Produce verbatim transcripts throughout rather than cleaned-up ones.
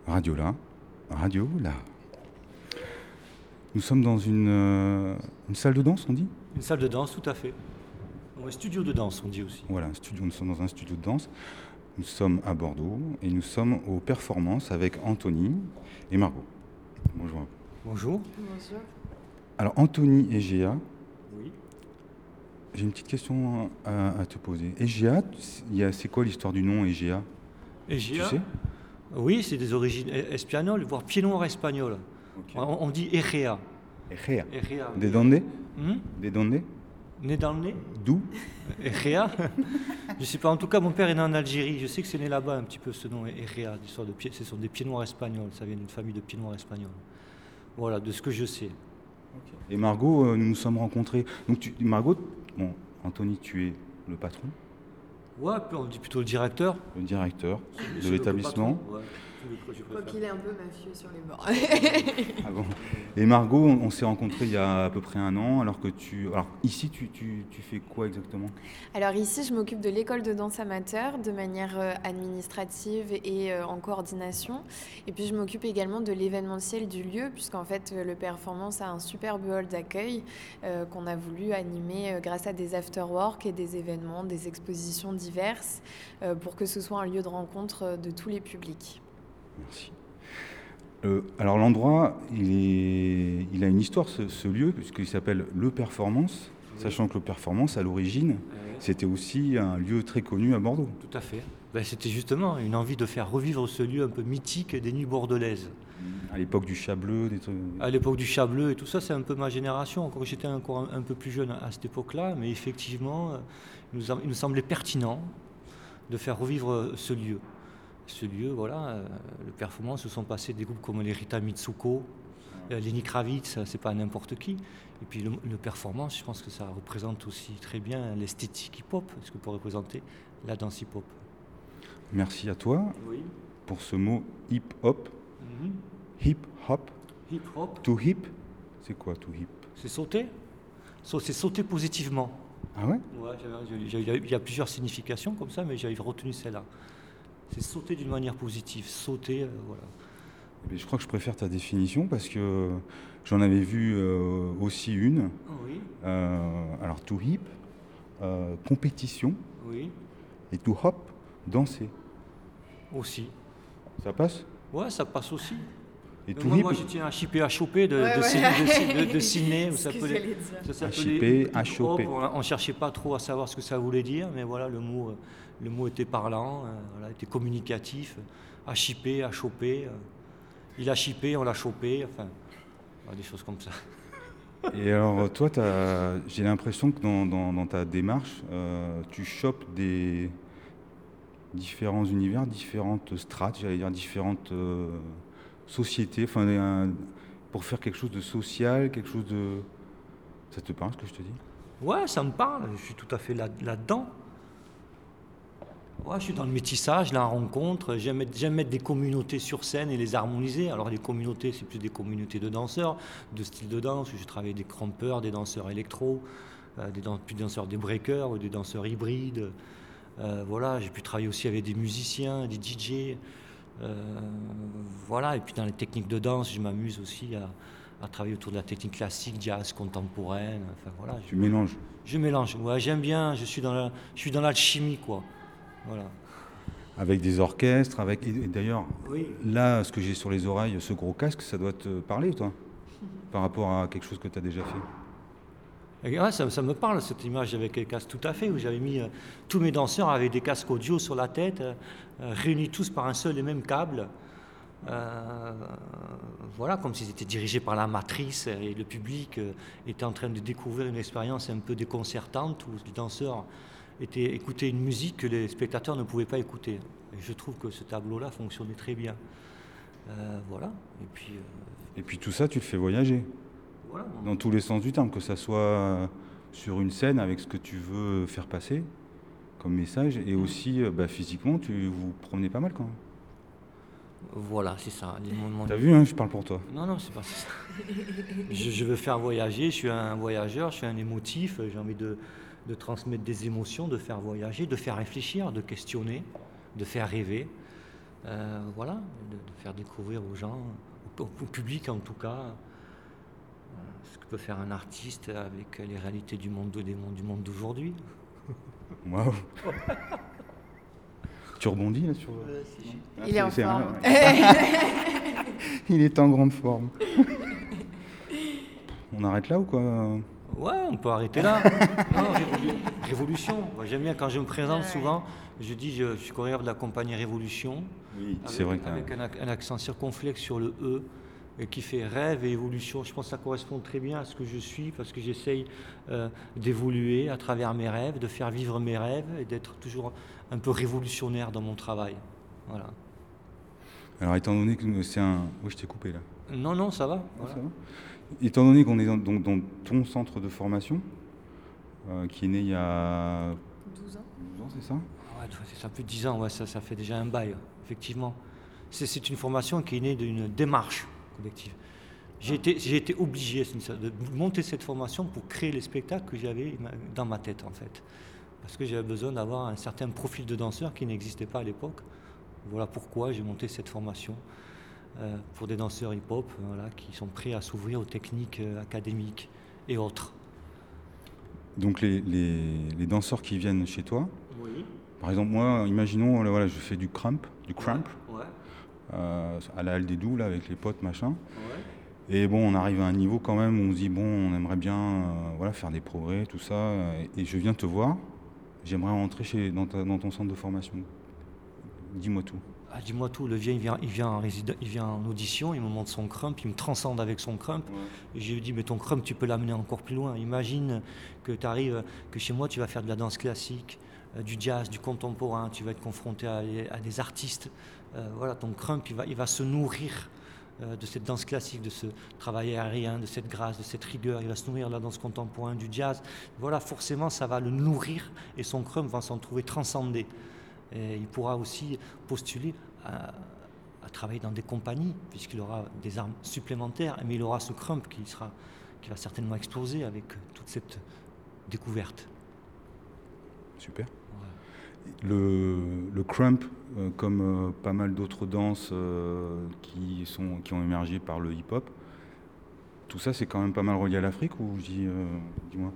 Radio là, radio là. Nous sommes dans une, euh, une salle de danse, on dit? Une salle de danse, tout à fait. Ou un studio de danse, on dit aussi. Voilà, un studio, nous sommes dans un studio de danse. Nous sommes à Bordeaux et nous sommes aux performances avec Anthony et Margot. Bonjour. Bonjour. Bonjour. Alors Anthony et Géa, Oui. j'ai une petite question à, à te poser. Egea, il y a- c'est quoi l'histoire du nom Egea? Tu Egea, sais? oui, c'est des origines e- espagnoles, voire pied noir espagnol. Ok. On, on dit Egea. Egea. Egea. ¿De dónde? Hmm ¿De dónde? Né dans le nez D'où? Egea. Je ne sais pas, en tout cas, mon père est né en Algérie. Je sais que c'est né là-bas un petit peu ce nom, Egea, l'histoire de pied. Ce sont des pieds noirs espagnols. Ça vient d'une famille de pieds noirs espagnols. Voilà, de ce que je sais. Et Margot, euh, nous nous sommes rencontrés. Donc tu, Margot, bon, Anthony, tu es le patron, Ouais, puis on dit plutôt le directeur. le directeur C'est de le l'établissement. patron, ouais. Je Quoi préfère. qu'il est un peu mafieux sur les bords. Ah bon. Et Margot, on, on s'est rencontrés il y a à peu près un an, alors que tu... Alors ici, tu, tu, tu fais quoi exactement? Alors ici, je m'occupe de l'école de danse amateur de manière euh, administrative et euh, en coordination. Et puis je m'occupe également de l'événementiel du lieu, puisqu'en fait, euh, le Performance a un superbe hall d'accueil euh, qu'on a voulu animer euh, grâce à des after-work et des événements, des expositions diverses, euh, pour que ce soit un lieu de rencontre euh, de tous les publics. Merci. Euh, alors l'endroit, il, est, il a une histoire, ce, ce lieu, puisqu'il s'appelle Le Performance, Oui. sachant que Le Performance, à l'origine, Ouais. c'était aussi un lieu très connu à Bordeaux. Tout à fait. Ben, c'était justement une envie de faire revivre ce lieu un peu mythique des nuits bordelaises. À l'époque du chat bleu, des trucs... À l'époque du chat bleu et tout ça, c'est un peu ma génération. Encore j'étais encore un, un peu plus jeune à cette époque-là, mais effectivement, euh, il nous, a- il nous semblait pertinent de faire revivre euh, ce lieu. Ce lieu, voilà, euh, le Performance, se sont passés des groupes comme les Rita Mitsuko, euh, Lenny Kravitz, c'est pas n'importe qui. Et puis le, le Performance, je pense que ça représente aussi très bien l'esthétique hip-hop, ce que peut représenter la danse hip-hop. Merci à toi Oui. pour ce mot hip-hop. Hip-hop. Hip-hop, To hip, c'est quoi to hip? c'est sauter. Sau- C'est sauter positivement. Ah ouais? Ouais, j'avais- j'ai- j'ai- il y a plusieurs significations comme ça, mais j'avais retenu celle-là. C'est sauter d'une manière positive, sauter, euh, voilà. Eh bien, je crois que je préfère ta définition parce que j'en avais vu euh, aussi une. Oui, Euh, alors to hip, euh, compétition, oui, et to hop, danser. aussi. Ça passe? Ouais, ça passe aussi. Et Mais to moi, hip, moi, je tiens à chipper, à choper de, Ouais, de, ouais. Sydney- de- de- de Sydney. Vous C'est ce que s'appelait- j'allais dire. ça À s'appelait chipper, hip-hop. à choper. On ne cherchait pas trop à savoir ce que ça voulait dire, mais voilà, le mot, euh, le mot était parlant, euh, voilà, était communicatif. À chipper, à choper. euh. Il a chippé, on l'a chopé, enfin, voilà, des choses comme ça. et alors toi, t'as- j'ai l'impression que dans, dans- dans ta démarche, euh, tu chopes des différents univers, différentes strates, j'allais dire différentes euh, sociétés, enfin, un- pour faire quelque chose de social, quelque chose de... Ça te parle ce que je te dis? Ouais, ça me parle, je suis tout à fait là- là-dedans. Ouais, je suis dans le métissage, la rencontre. J'aime mettre, j'aime mettre des communautés sur scène et les harmoniser. Alors, les communautés, c'est plus des communautés de danseurs, de styles de danse. Je travaille avec des crampeurs, des danseurs électro, euh, des, dan- plus des danseurs des breakers ou des danseurs hybrides. Euh, voilà, j'ai pu travailler aussi avec des musiciens, des D J. Euh, voilà, et puis dans les techniques de danse, je m'amuse aussi à, à travailler autour de la technique classique, jazz, contemporaine. Enfin, voilà, Tu mélanges. je mélange, ouais, j'aime bien, je suis dans la, je suis dans l'alchimie, quoi. Voilà. Avec des orchestres, avec... Et d'ailleurs, Oui. là, ce que j'ai sur les oreilles, ce gros casque, ça doit te parler, toi, par rapport à quelque chose que tu as déjà fait. Et ouais, ça, ça me parle, cette image avec les casques, tout à fait, où j'avais mis euh, tous mes danseurs avec des casques audio sur la tête, euh, euh, réunis tous par un seul et même câble. Euh, voilà, comme s'ils étaient dirigés par la matrice et le public euh, était en train de découvrir une expérience un peu déconcertante où les danseurs étaient, écoutaient une musique que les spectateurs ne pouvaient pas écouter. Et je trouve que ce tableau-là fonctionnait très bien. Euh, voilà, et puis... euh, Et puis tout ça, tu le fais voyager, voilà. dans tous les sens du terme, que ça soit sur une scène avec ce que tu veux faire passer comme message, et aussi euh, bah, physiquement, tu vous promenez pas mal quand même. Voilà, c'est ça. Mon- mon- T'as vu, hein, je parle pour toi. Non, non, c'est pas ça. je, je veux faire voyager, je suis un voyageur, je suis un émotif, j'ai envie de, de transmettre des émotions, de faire voyager, de faire réfléchir, de questionner, de faire rêver. Euh, voilà, de, de faire découvrir aux gens, au, au public en tout cas, euh, ce que peut faire un artiste avec les réalités du monde, des mondes, du monde d'aujourd'hui. Waouh. Tu rebondis là sur. Il Ah, est c'est- en c'est un- forme. Il est en grande forme. On arrête là ou quoi? Ouais, on peut arrêter là. Non, révolu- Révolution. Moi, j'aime bien quand je me présente Ouais. souvent, je dis je, je suis chorégraphe de la compagnie Révolution. Oui, Avec, c'est vrai que. avec un, ac- un accent circonflexe sur le E et qui fait rêve et évolution. Je pense que ça correspond très bien à ce que je suis parce que j'essaye euh, d'évoluer à travers mes rêves, de faire vivre mes rêves et d'être toujours un peu révolutionnaire dans mon travail. Voilà. Alors, étant donné que c'est un. Oui, je t'ai coupé là. Non, non, ça va. Ah, Voilà. ça va. Étant donné qu'on est dans, donc, dans ton centre de formation, euh, qui est né il y a douze ans. douze ans, c'est ça? Ouais, c'est ça, plus de dix ans, ouais, ça, ça fait déjà un bail, effectivement. C'est, c'est une formation qui est née d'une démarche collective. J'ai été, j'ai été obligé c'est une- de monter cette formation pour créer les spectacles que j'avais dans ma tête, en fait. Parce que j'avais besoin d'avoir un certain profil de danseur qui n'existait pas à l'époque. Voilà pourquoi j'ai monté cette formation euh, pour des danseurs hip-hop euh, voilà, qui sont prêts à s'ouvrir aux techniques euh, académiques et autres. Donc, les, les, les danseurs qui viennent chez toi, Oui. par exemple, moi, imaginons, là, voilà, je fais du cramp, du cramp, Ouais. euh, à la Halle des Doux, là, avec les potes, machin. Ouais. Et bon, on arrive à un niveau quand même où on se dit, bon, on aimerait bien euh, voilà, faire des progrès, tout ça. euh, Et je viens te voir, j'aimerais rentrer chez, dans, ta- dans ton centre de formation. Dis-moi tout. Ah, dis-moi tout, le vient, il vient, il vient en résida- il vient en audition, il me montre son crump, il me transcende avec son crump. Et je lui dis, mais ton crump, tu peux l'amener encore plus loin. Imagine que tu arrives, que chez moi, tu vas faire de la danse classique, euh, du jazz, du contemporain, tu vas être confronté à, à des artistes. Euh, voilà, ton crump, il va, il va se nourrir euh, de cette danse classique, de ce travail aérien, de cette grâce, de cette rigueur. Il va se nourrir de la danse contemporaine, du jazz. Voilà, forcément, ça va le nourrir et son crump va s'en trouver transcendé. Et il pourra aussi postuler à, à travailler dans des compagnies, puisqu'il aura des armes supplémentaires, mais il aura ce crump qui, sera, qui va certainement exploser avec toute cette découverte. Super. Ouais. Le, le crump, euh, comme euh, pas mal d'autres danses euh, qui, sont, qui ont émergé par le hip-hop, tout ça, c'est quand même pas mal relié à l'Afrique, ou je dis, euh, dis-moi?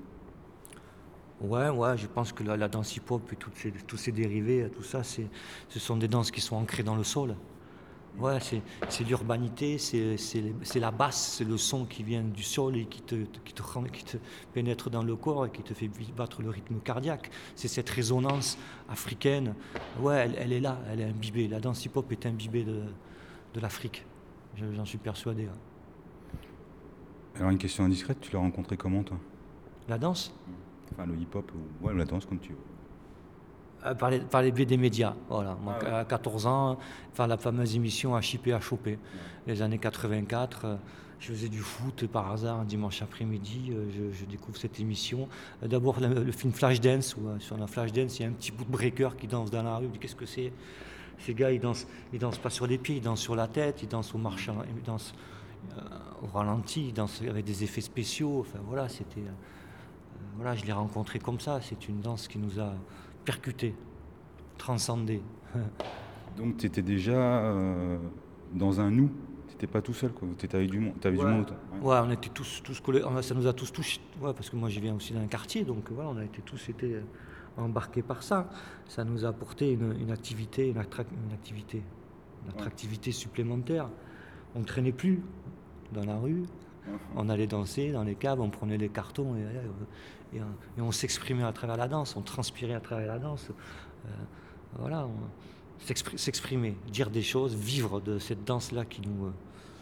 Ouais, ouais, je pense que la, la danse hip-hop et toutes ces, tous ces dérivés, tout ça, c'est, ce sont des danses qui sont ancrées dans le sol. Ouais, c'est, c'est l'urbanité, c'est, c'est, les- c'est la basse, c'est le son qui vient du sol et qui te, qui, te, rend- qui te pénètre dans le corps et qui te fait battre le rythme cardiaque. C'est cette résonance africaine. Ouais, elle, elle est là, elle est imbibée. La danse hip-hop est imbibée de, de l'Afrique. Je- J'en suis persuadé. Ouais. Alors, une question indiscrète, tu l'as rencontré comment, toi? La danse Enfin, le hip-hop, ou ouais, la danse, comme tu veux. Euh, par, les, par les biais des médias. Voilà. Moi, Ah ouais. à quatorze ans, enfin, la fameuse émission H I P H O P, les années quatre-vingt-quatre, euh, je faisais du foot par hasard un dimanche après-midi, euh, je, je découvre cette émission. Euh, d'abord le, le film Flashdance, où euh, sur la Flashdance, il y a un petit bout de breaker qui danse dans la rue. Je dis, qu'est-ce que c'est? Ces gars, ils dansent, ils dansent pas sur les pieds, ils dansent sur la tête, ils dansent au marchand, ils dansent euh, au ralenti, ils dansent avec des effets spéciaux. Enfin voilà, c'était. euh, Voilà, je l'ai rencontré comme ça. C'est une danse qui nous a percutés, transcendés. Donc, tu étais déjà euh, dans un nous, tu n'étais pas tout seul, quoi. Tu étais avec du monde. T'avais du Ouais. monde. Ouais. Ouais, on était tous, tous collés. on a- Ça nous a tous touchés. Ouais, parce que moi, je viens aussi d'un quartier, donc voilà, on a été tous été euh, embarqués par ça. Ça nous a apporté une, une activité, une, attrac- une activité, une attractivité supplémentaire. On ne traînait plus dans la rue. On allait danser dans les caves, on prenait les cartons et, et, et on, et on s'exprimait à travers la danse, on transpirait à travers la danse. Euh, voilà, on s'expri- s'exprimer, dire des choses, vivre de cette danse-là qui nous, euh,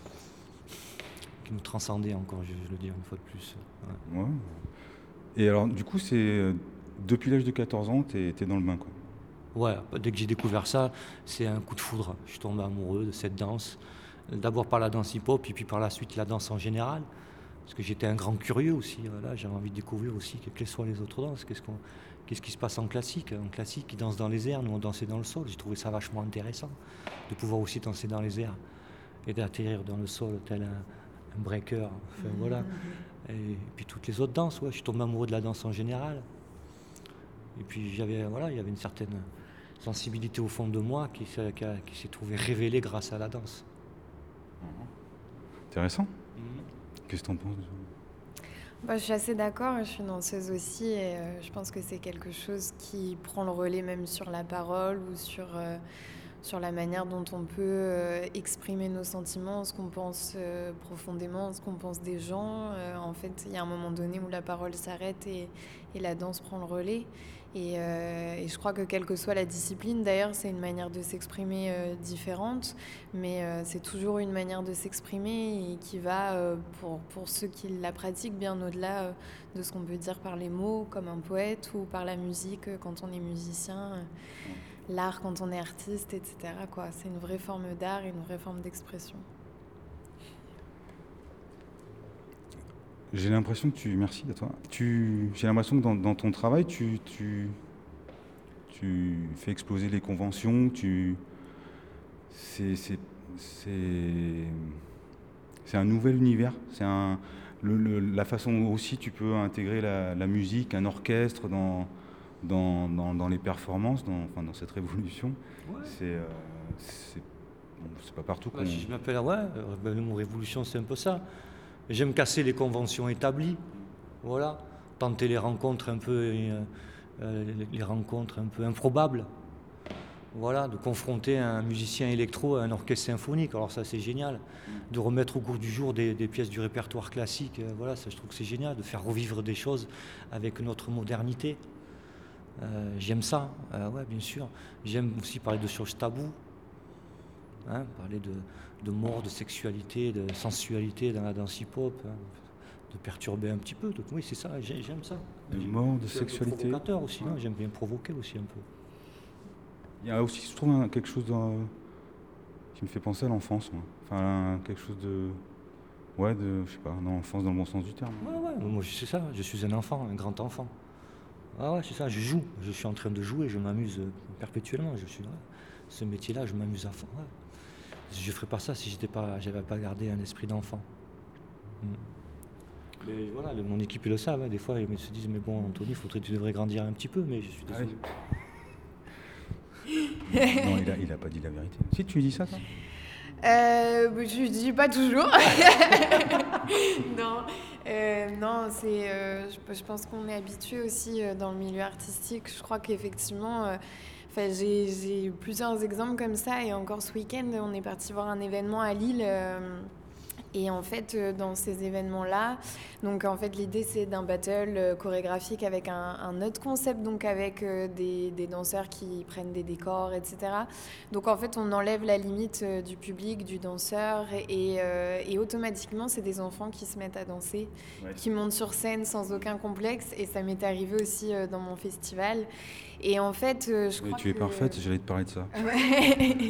qui nous transcendait encore, je, je le dis une fois de plus. Ouais. Ouais. Et alors, du coup, c'est euh, depuis l'âge de quatorze ans, tu es dans le bain, quoi. Ouais, dès que j'ai découvert ça, c'est un coup de foudre. Je suis tombé amoureux de cette danse. D'abord par la danse hip-hop et puis par la suite la danse en général. Parce que j'étais un grand curieux aussi. Voilà, j'avais envie de découvrir aussi quelles soient les autres danses. Qu'est-ce, qu'on, qu'est-ce qui se passe en classique? En classique, ils dansent dans les airs, nous on dansait dans le sol. J'ai trouvé ça vachement intéressant de pouvoir aussi danser dans les airs et d'atterrir dans le sol tel un, un breaker. Enfin, voilà. Et puis toutes les autres danses, ouais, je suis tombé amoureux de la danse en général. Et puis j'avais, voilà, il y avait une certaine, sensibilité au fond de moi qui, s'est- qui a- qui s'est trouvée révélée grâce à la danse. Intéressant. Qu'est-ce que tu en penses? Bah, je suis assez d'accord, je suis danseuse aussi et euh, je pense que c'est quelque chose qui prend le relais même sur la parole ou sur, euh, sur la manière dont on peut euh, exprimer nos sentiments, ce qu'on pense euh, profondément, ce qu'on pense des gens. Euh, en fait, il y a un moment donné où la parole s'arrête et, et la danse prend le relais. Et, euh, et je crois que quelle que soit la discipline, d'ailleurs, c'est une manière de s'exprimer euh, différente, mais euh, c'est toujours une manière de s'exprimer et qui va, euh, pour, pour ceux qui la pratiquent, bien au-delà euh, de ce qu'on peut dire par les mots, comme un poète, ou par la musique euh, quand on est musicien, euh, l'art quand on est artiste, et cetera quoi. C'est une vraie forme d'art et une vraie forme d'expression. J'ai l'impression que tu... Merci à toi. Tu... J'ai l'impression que dans, dans ton travail, tu, tu, tu fais exploser les conventions, tu... C'est, c'est, c'est... c'est un nouvel univers. C'est un... le- le- la façon aussi tu peux intégrer la, la musique, un orchestre dans, dans, dans, dans les performances, dans, enfin, dans cette révolution. Ouais. C'est, euh, c'est, bon, c'est pas partout qu'on... Ouais, si je m'appelle, ouais, euh, ben, le mot révolution, c'est un peu ça. J'aime casser les conventions établies, voilà, tenter les rencontres un peu, euh, euh, les- les rencontres un peu improbables, voilà, de confronter un musicien électro à un orchestre symphonique. Alors ça, c'est génial. De remettre au goût du jour des, des pièces du répertoire classique, euh, voilà, ça, je trouve que c'est génial. De faire revivre des choses avec notre modernité. Euh, j'aime ça, euh, ouais, bien sûr. J'aime aussi parler de choses taboues. Hein, parler de, de mort, de sexualité, de sensualité dans la danse hip-hop, hein, de perturber un petit peu. Donc, oui, c'est ça, j'ai- j'aime ça. De J'aime- mort, de je suis un peu sexualité. provocateur aussi, non Ouais. j'aime bien provoquer aussi un peu. Il y a aussi, je trouve, un- quelque chose dans- qui me fait penser à l'enfance, moi. Enfin, quelque chose de... Ouais, de... Je sais pas, dans l'enfance dans le bon sens du terme. Ouais, ouais, moi c'est ça, je suis un enfant, un grand enfant. Ah ouais, c'est ça, je joue, je suis en train de jouer, je m'amuse euh, perpétuellement. Je suis, ouais, ce métier-là, je m'amuse à fond. Ouais. Je ferais pas ça si j'étais pas, j'avais pas gardé un esprit d'enfant. Mm. Mais voilà, le- mon équipe ils le savent. Hein. Des fois, ils se disent mais bon, Anthony, faudrait, tu devrais grandir un petit peu. Mais je suis Ah désolé. Non, il a, il a pas dit la vérité. Si, tu lui dis ça, toi? Euh, bah, je ne dis pas toujours. non, euh, non c'est, euh, je, je pense qu'on est habitué aussi euh, dans le milieu artistique. Je crois qu'effectivement, euh, enfin, j'ai, j'ai eu plusieurs exemples comme ça. Et encore ce week-end, on est parti voir un événement à Lille. euh, Et en fait, euh, dans ces événements-là, donc en fait, l'idée c'est d'un battle euh, chorégraphique avec un, un autre concept, donc avec euh, des, des danseurs qui prennent des décors, et cetera. Donc en fait, on enlève la limite euh, du public, du danseur, et, euh, et automatiquement, c'est des enfants qui se mettent à danser, Ouais. qui montent sur scène sans aucun complexe. Et ça m'est arrivé aussi euh, dans mon festival. Et en fait, euh, je Mais crois tu es que... parfaite, j'allais te parler de ça. Ouais.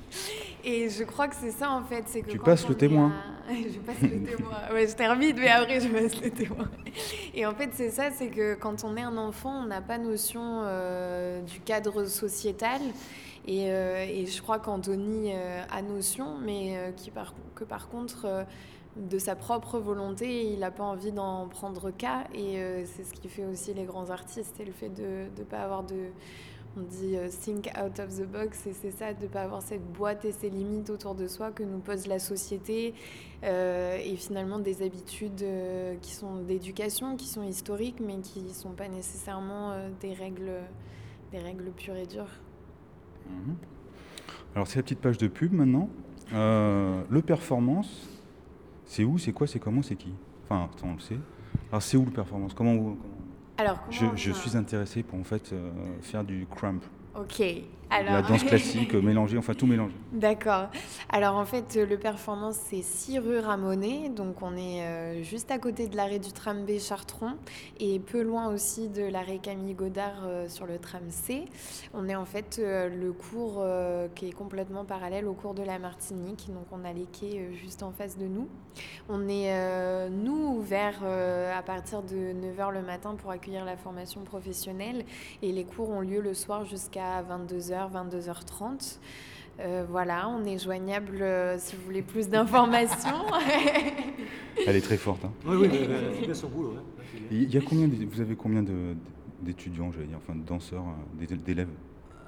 Et je crois que c'est ça en fait, c'est que Tu quand passes on le est témoin. à- je passe le témoin. Ouais, je termine, mais après je passe le témoin. Et en fait, c'est ça, c'est que quand on est un enfant, on n'a pas notion euh, du cadre sociétal. Et, euh, et je crois qu'Anthony euh, a notion, mais euh, qui par, que par contre, euh, de sa propre volonté, il n'a pas envie d'en prendre cas. Et euh, c'est ce qui fait aussi les grands artistes, et le fait de ne pas avoir de... On dit euh, think out of the box, et c'est ça, de ne pas avoir cette boîte et ces limites autour de soi que nous pose la société, euh, et finalement des habitudes euh, qui sont d'éducation, qui sont historiques, mais qui ne sont pas nécessairement euh, des règles, des règles pures et dures. Mhm. Alors, c'est la petite page de pub maintenant. Euh, le performance, c'est où, c'est quoi, c'est comment, c'est qui? Enfin, ça, on le sait. Alors, c'est où le performance? Comment, vous- comment- Alors, Je, comment je ça- suis intéressé pour en fait euh, faire du crump, Ok, de alors... la danse classique euh, mélangée, enfin tout mélangé. D'accord. Alors en fait, euh, le performance, c'est six rue Ramonet. Donc on est euh, juste à côté de l'arrêt du tram B Chartron et peu loin aussi de l'arrêt Camille Godard euh, sur le tram C. On est en fait euh, le cours euh, qui est complètement parallèle au cours de la Martinique. Donc on a les quais euh, juste en face de nous. On est, euh, nous, ouverts euh, à partir de neuf heures le matin pour accueillir la formation professionnelle. Et les cours ont lieu le soir jusqu'à vingt-deux heures, vingt-deux heures trente. Euh, voilà, on est joignable euh, si vous voulez plus d'informations. Elle est très forte. Hein. Oui, oui, mais, mais elle fait bien son boulot. Hein. Et il y a combien, de- vous avez combien de- d'étudiants, j'allais dire, enfin de danseurs, euh, d'é- d'élèves?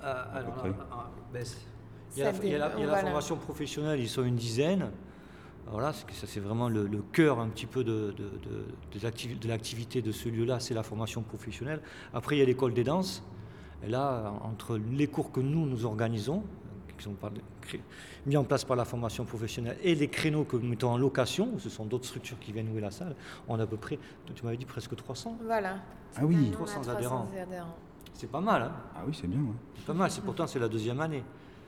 Euh, alors, près. là, ah, ben, c'est- il y a, Ça la, il y a la- il y a la voilà. formation professionnelle, ils sont une dizaine. Voilà, c'est que ça c'est vraiment le, le cœur un petit peu de, de, de, de l'activi- de l'activité de ce lieu-là, c'est la formation professionnelle. Après, il y a l'école des danses. Et là, entre les cours que nous, nous organisons, qui sont par- cré- mis en place par la formation professionnelle, et les créneaux que nous mettons en location, ce sont d'autres structures qui viennent louer la salle, on a à peu près, tu m'avais dit presque trois cents. Voilà. Ah oui. Cette année, on a trois cents trois cents adhérents. adhérents. C'est pas mal, hein? Ah oui, c'est bien, ouais. C'est pas mal, c'est pourtant c'est la deuxième année.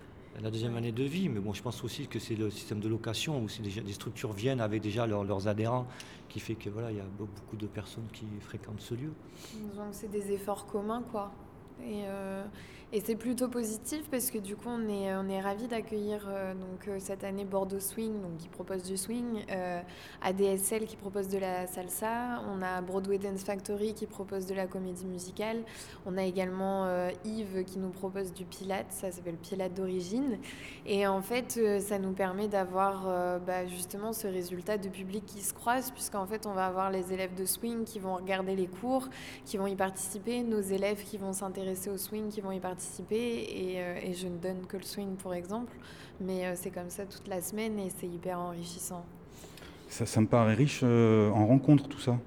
La deuxième année de vie, mais bon, je pense aussi que c'est le système de location où c'est déjà, des structures viennent avec déjà leurs- leurs adhérents, qui fait que voilà, il y a beaucoup de personnes qui fréquentent ce lieu. Donc c'est des efforts communs, quoi. Et, euh, et c'est plutôt positif parce que du coup on est, on est ravis d'accueillir euh, donc, euh, cette année Bordeaux Swing, donc, qui propose du swing, euh, A D S L qui propose de la salsa, on a Broadway Dance Factory qui propose de la comédie musicale, on a également euh, Yves qui nous propose du Pilates, ça s'appelle Pilates d'origine, et en fait euh, ça nous permet d'avoir euh, bah, justement ce résultat de public qui se croise, puisqu'en fait on va avoir les élèves de swing qui vont regarder les cours, qui vont y participer, nos élèves qui vont s'intéresser au swing, qui vont y participer, et, euh, et je ne donne que le swing pour exemple, mais euh, c'est comme ça toute la semaine et c'est hyper enrichissant. Ça, ça me paraît riche euh, en rencontres, tout ça.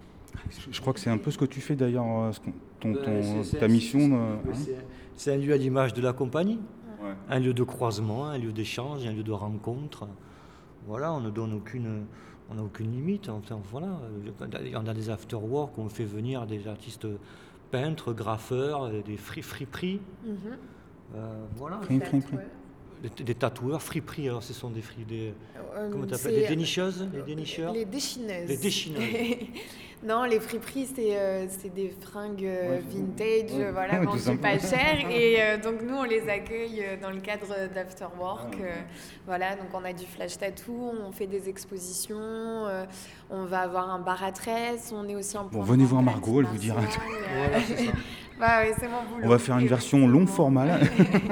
Je, je crois que c'est un peu ce que tu fais d'ailleurs, euh, ce qu'on- ton, ton- Ouais, c'est- c'est- ta mission. c'est- euh, hein. c'est- C'est un lieu à l'image de la compagnie, Ouais. un lieu de croisement, un lieu d'échange, un lieu de rencontre. Voilà, on ne donne aucune, on n'a aucune limite. Enfin, voilà, on a des after-work où on fait venir des artistes peintres, graffeurs, des fri- friperies. Mhm. Euh, voilà, Fri- fri- fri- Tatoueur. des, des tatoueurs, friperies. Alors, ce sont des fri- des Euh, comment t'appelles, c'est- des dénicheuses, des dénicheurs. Les déchineuses. Les déchineuses. Non, les friperies, c'est euh, c'est des fringues euh, Ouais, c'est- vintage, ouais, euh, voilà, ouais, tout vendues pas simplement. cher. Et euh, donc, nous, on les accueille euh, dans le cadre d'Afterwork. Ah, ouais. euh, voilà, donc on a du flash tattoo, on fait des expositions, euh, on va avoir un bar à tresse, on est aussi en Bon, point venez de voir vente Margot, elle vous dira. martial, euh, Voilà, c'est ça. bah ouais, c'est mon boulot. On va faire une version long effectivement. format là.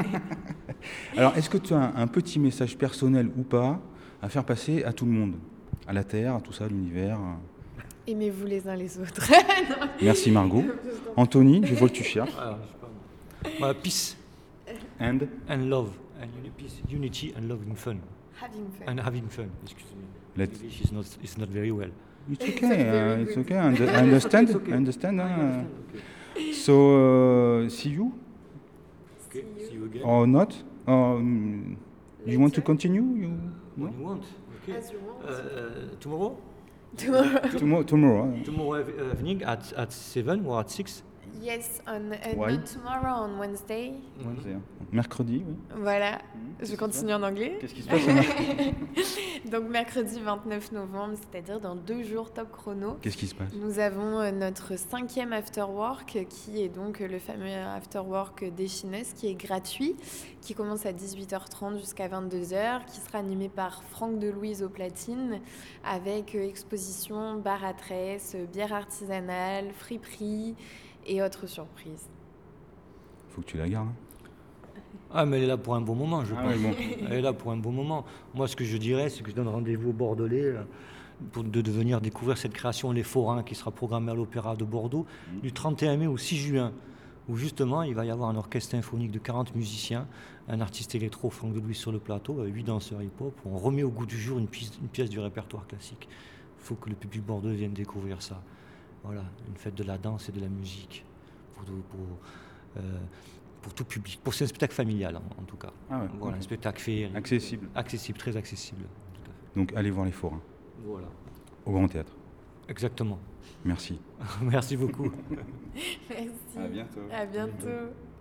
Alors, est-ce que tu as un, un petit message personnel ou pas à faire passer à tout le monde, à la Terre, à tout ça, à l'univers? Aimez-vous les uns les autres. Non. Merci Margot. Anthony, je vois que tu cherches. Alors, je sais pas. Voilà, peace And and love, and uni- peace, unity and love and fun, Having fun. and having fun. Excuse me. Let- English is not, is not very well. it's It's okay. very uh, it's good. okay. I under- I understand. It's okay. I understand. I uh, understand, okay. So uh, see you Okay, see you again. or not? Or um, you want to Later. continue? You no? When you want. Okay. As you want. Uh, tomorrow? Tomorrow. Tomorrow. Tomorrow. uh, Tomorrow ev- evening at, at seven or at six? Yes, on, uh, Why? not tomorrow, on Wednesday. C'est, euh, Mercredi, oui. Voilà, Qu'est-ce je qui continue se en anglais. Qu'est-ce qui se passe? Donc mercredi vingt-neuf novembre, c'est-à-dire dans deux jours top chrono, Qu'est-ce qui se passe? nous avons euh, notre cinquième afterwork qui est donc euh, le fameux afterwork des Chinaises qui est gratuit, qui commence à dix-huit heures trente jusqu'à vingt-deux heures, qui sera animé par Franck Delouise au platine avec euh, exposition, bar à tresse, euh, bière artisanale, friperie et autres surprises. Faut que tu la gardes. hein. Ah, mais elle est là pour un bon moment, je Ah pense. oui, bon. Elle est là pour un bon moment. Moi, ce que je dirais, c'est que je donne rendez-vous aux Bordelais euh, pour de, de venir découvrir cette création Les Forains qui sera programmée à l'Opéra de Bordeaux du trente et un mai au six juin, où justement il va y avoir un orchestre symphonique de quarante musiciens, un artiste électro, Franck Delouise sur le plateau, avec huit danseurs hip-hop, où on remet au goût du jour une pièce, une pièce du répertoire classique. Il faut que le public bordelais vienne découvrir ça. Voilà, une fête de la danse et de la musique pour, pour, euh, pour tout public. Pour c'est un spectacle familial en, en tout cas. Ah ouais, Voilà, ok. un spectacle féerique. Accessible. Accessible, très accessible. Tout à fait. Donc allez voir les forains Voilà, au Grand Théâtre. exactement. Merci. Merci beaucoup. Merci. À bientôt. À bientôt.